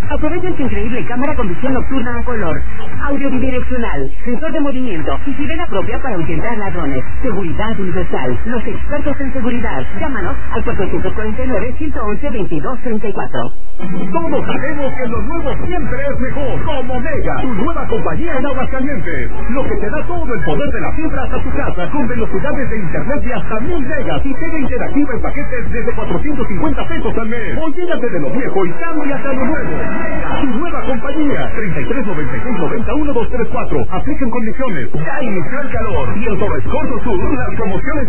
Aprovechen su increíble cámara con visión nocturna a color, audio bidireccional, sensor de movimiento y sirena propia para ahuyentar ladrones. Seguridad universal. Los expertos en seguridad. Llámanos al 449-111-2234. Todos sabemos que lo nuevo siempre es mejor. Como Mega, tu nueva compañía en Aguascalientes. Lo que te da todo el poder de la fibra hasta tu casa, con velocidades de internet de hasta 1000 megas y pega interactiva en paquetes desde 450 pesos al mes. Olvídate de lo viejo y cámbiate a lo nuevo. Mega, tu nueva compañía. 3396-91234. Apliquen condiciones. Ya inició el calor y en Torres Corso Sur las promociones